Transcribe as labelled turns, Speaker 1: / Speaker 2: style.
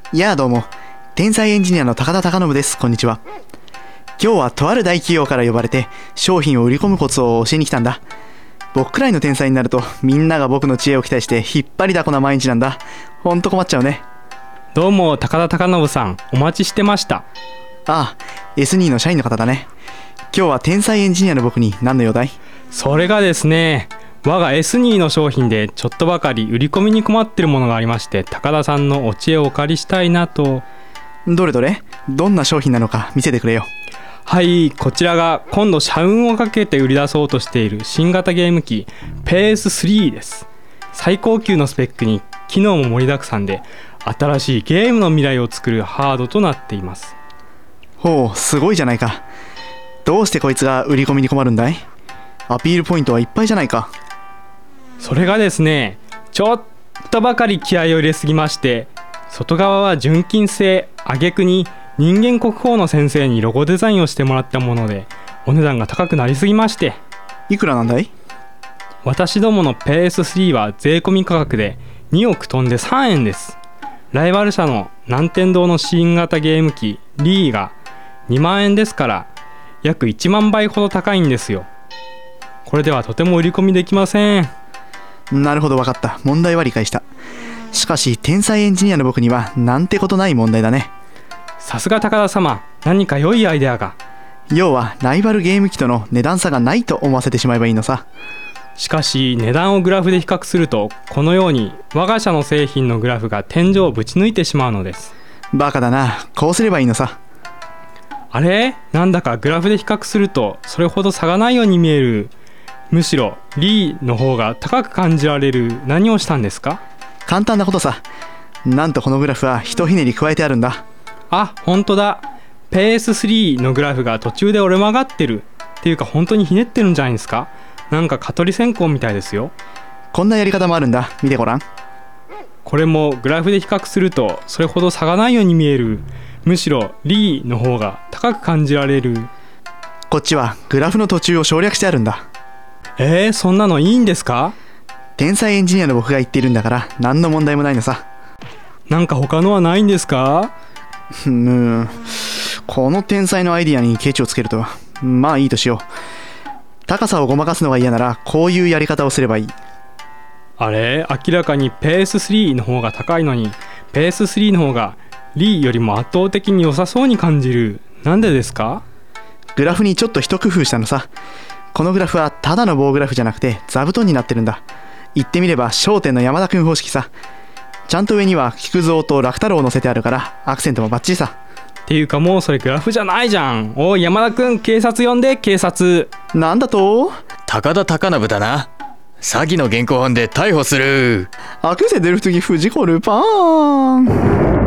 Speaker 1: やあどうも、天才エンジニアの高田貴信です。こんにちは。今日はとある大企業から呼ばれて商品を売り込むコツを教えに来たんだ。僕くらいの天才になるとみんなが僕の知恵を期待して引っ張りだこな毎日なんだ。ほんと困っちゃうね。
Speaker 2: どうも高田貴信さん、お待ちしてました。
Speaker 1: ああ、S2 の社員の方だね。今日は天才エンジニアの僕に何の用だい？
Speaker 2: それがですね、我が S2 の商品でちょっとばかり売り込みに困ってるものがありまして、高田さんのお知恵をお借りしたいなと。
Speaker 1: どれどれ、どんな商品なのか見せてくれよ。
Speaker 2: はい、こちらが今度社運をかけて売り出そうとしている新型ゲーム機 PS3 です。最高級のスペックに機能も盛りだくさんで、新しいゲームの未来を作るハードとなっています。
Speaker 1: ほう、すごいじゃないか。どうしてこいつが売り込みに困るんだい？アピールポイントはいっぱいじゃないか。
Speaker 2: それがですね、ちょっとばかり気合を入れすぎまして、外側は純金製、挙句に人間国宝の先生にロゴデザインをしてもらったもので、お値段が高くなりすぎまして。
Speaker 1: いくらなんだい？
Speaker 2: 私どもの PS3 は税込み価格で2億飛んで3円です。ライバル社の南天堂の新型ゲーム機リーが2万円ですから、約1万倍ほど高いんですよ。これではとても売り込みできません。
Speaker 1: なるほど、わかった。問題は理解した。しかし天才エンジニアの僕にはなんてことない問題だね。
Speaker 2: さすが高田様、何か良いアイデアが。
Speaker 1: 要はライバルゲーム機との値段差がないと思わせてしまえばいいのさ。
Speaker 2: しかし値段をグラフで比較すると、このように我が社の製品のグラフが天井をぶち抜いてしまうのです。
Speaker 1: バカだな。こうすればいいのさ。
Speaker 2: あれ、なんだかグラフで比較するとそれほど差がないように見える。むしろリーの方が高く感じられる。何をしたんですか？
Speaker 1: 簡単なことさ。なんとこのグラフはひとひねり加えてあるんだ。
Speaker 2: あ、本当だ。 PS3 のグラフが途中で折れ曲がってるっていうか、本当にひねってるんじゃないですか。なんか蚊取り線香みたいですよ。
Speaker 1: こんなやり方もあるんだ。見てごらん。
Speaker 2: これもグラフで比較するとそれほど差がないように見える。むしろリーの方が高く感じられる。
Speaker 1: こっちはグラフの途中を省略してあるんだ。
Speaker 2: そんなのいいんですか？
Speaker 1: 天才エンジニアの僕が言っているんだから何の問題もないのさ。
Speaker 2: なんか他のはないんですか？
Speaker 1: この天才のアイディアにケチをつけるとは。まあいいとしよう。高さをごまかすのが嫌ならこういうやり方をすればいい。
Speaker 2: あれ、明らかに PS3 の方が高いのに PS3 の方がリーよりも圧倒的に良さそうに感じる。なんでですか？
Speaker 1: グラフにちょっと一工夫したのさ。このグラフはただの棒グラフじゃなくて座布団になってるんだ。言ってみれば笑点の山田くん方式さ。ちゃんと上には菊蔵と楽太郎を乗せてあるからアクセントもバッチリさ。
Speaker 2: っていうか、もうそれグラフじゃないじゃん。おい山田くん、警察呼んで。警察。
Speaker 1: なんだと？
Speaker 3: 高田貴信だな。詐欺の現行犯で逮捕する。
Speaker 1: アクセデルフトギフジコルパーン。